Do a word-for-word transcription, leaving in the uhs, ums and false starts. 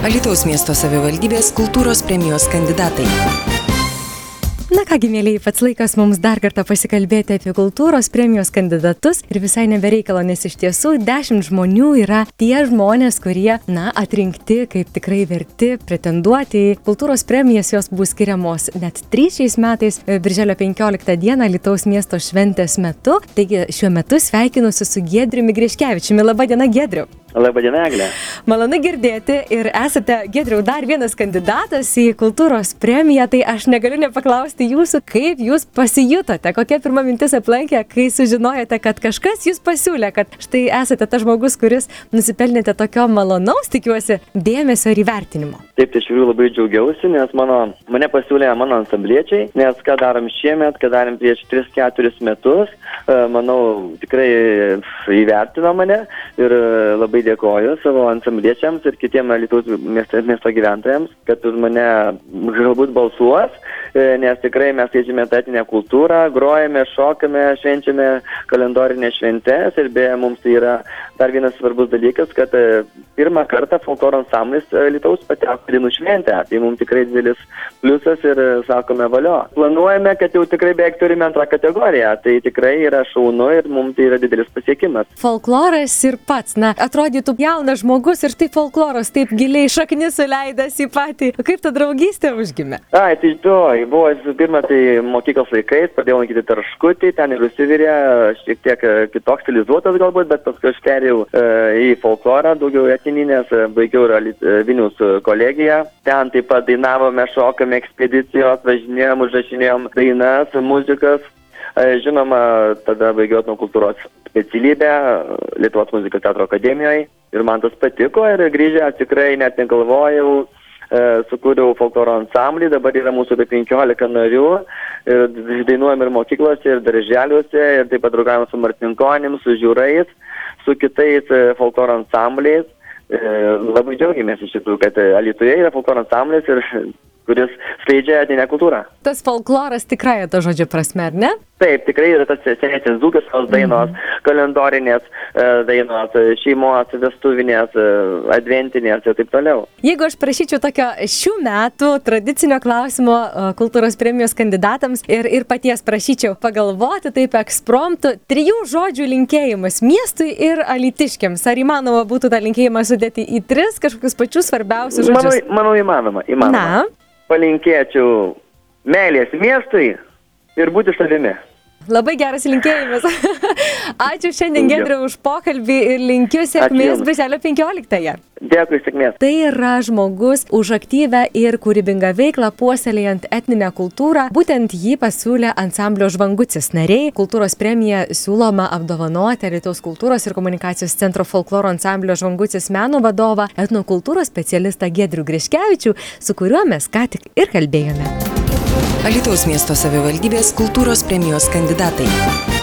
Alytaus miesto savivaldybės kultūros premijos kandidatai. Na kągi, mėlyji, pats laikas mums dar kartą pasikalbėti apie kultūros premijos kandidatus ir visai nebereikalo, nes iš tiesų dešimt žmonių yra tie žmonės, kurie, na, atrinkti kaip tikrai verti pretenduoti į kultūros premijas. Jos bus skiriamos net trys šiais metais, birželio penkioliktą dieną Alytaus miesto šventės metu. Taigi šiuo metu sveikinusi su Giedriumi Griškevičiumi. Labą dieną, Giedriu. Labą dieną, Eglė. Malonu girdėti ir esate, Giedriau, dar vienas kandidatas į kultūros premiją, tai aš negaliu nepaklausti jūsų, kaip jūs pasijutote, kokia pirma mintis aplankė, kai sužinojote, kad kažkas jūs pasiūlė, kad štai esate tas žmogus, kuris nusipelnėte tokio malonaus, tikiuosi, dėmesio ir įvertinimo. Taip, tai iš tikrųjų labai džiaugiausi, nes mano, mane pasiūlė mano ansambliečiai, nes ką darom šiemet, ką darėm prieš tris keturis metus, manau, tikrai įvertino mane ir labai dėkoju savo ansambliečiams ir kitiem Alytaus miesto, miesto gyventojams, kad už mane galbūt balsuos, nes tikrai mes keičiame etinę kultūrą, grojame, šokame, švenčiame kalendorinės šventės ir beje mums tai yra dar vienas svarbus dalykas, kad pirmą kartą folkloro ansamblis Alytaus pateko į dainų šventę. Tai mums tikrai didelis pliusas ir sakome valio. Planuojame, kad jau tikrai beveik turime antrą kategoriją. Tai tikrai yra šaunu ir mums tai yra didelis pasiekimas. Folkloras ir pats, na, atrodytų jaunas žmogus ir štai folkloras taip giliai šaknis suleidęs į patį. Kaip ta draugystė užgimė? Ai, tai to, buvo pirmą tai mokyklos laikais, pradėjau lankyti Tarškutį, ten ir užsivirė, šiek tiek kitoks stilizuotas galbūt, bet paskui aš perėjau e, į folklorą, daugiau etinį, nes baigiau Vilniaus kolegiją. Ten taip pat dainavome, šokame ekspedicijos, važinėjom, užrašinėjom dainas, muzikas. Žinoma, tada baigiau etnokultūros specialybę Lietuvos muzikos teatro akademijoje ir man tas patiko ir grįžę tikrai net negalvojau, e, sukūriau folkloro ansamblį, dabar yra mūsų apie penkiolika narių ir dainuojam ir mokyklose, ir darželiuose, ir taip pat draugavom su martinkonim, su žiūrais, su kitais folkloro ansambliais. E, labai džiaugiamės iš tikrųjų, kad Alytuje yra folkloro ansamblis ir kuris skleidžia etinę kultūrą. Tas folkloras tikrąja to žodžio prasme, ar ne? Taip, tikrai yra tas senesnės dzūkiškos dainos, mm. kalendorinės e, dainos, šeimos, vestuvinės, e, adventinės ir taip toliau. Jeigu aš prašyčiau tokio šių metų tradicinio klausimo kultūros premijos kandidatams ir, ir paties prašyčiau pagalvoti taip ekspromtu, trijų žodžių linkėjimas miestui ir alytiškiams. Ar įmanoma būtų tą linkėjimą sudėti į tris kažkokius pačius svarbiausius žodžius? Manau, manau įmanoma, įmanoma. Na? Palinkėčiau meilės miestui ir būti savimi. Labai geras linkėjimas. Ačiū šiandien, Giedriau, už pokalbį ir linkiu sėkmės birželio penkioliktąją. Dėkui, sėkmės. Tai yra žmogus už aktyvę ir kūrybingą veiklą puoselėjant etninę kultūrą. Būtent jį pasiūlė ansamblio Žvangutis nariai. Kultūros premija siūloma apdovanoti Alytaus kultūros ir komunikacijos centro folkloro ansamblio Žvangutis meno vadovą, etnokultūros specialistą Giedrių Griškevičių, su kuriuo mes ką tik ir kalbėjome. Alytaus miesto savivaldybės kultūros premijos kandidatai.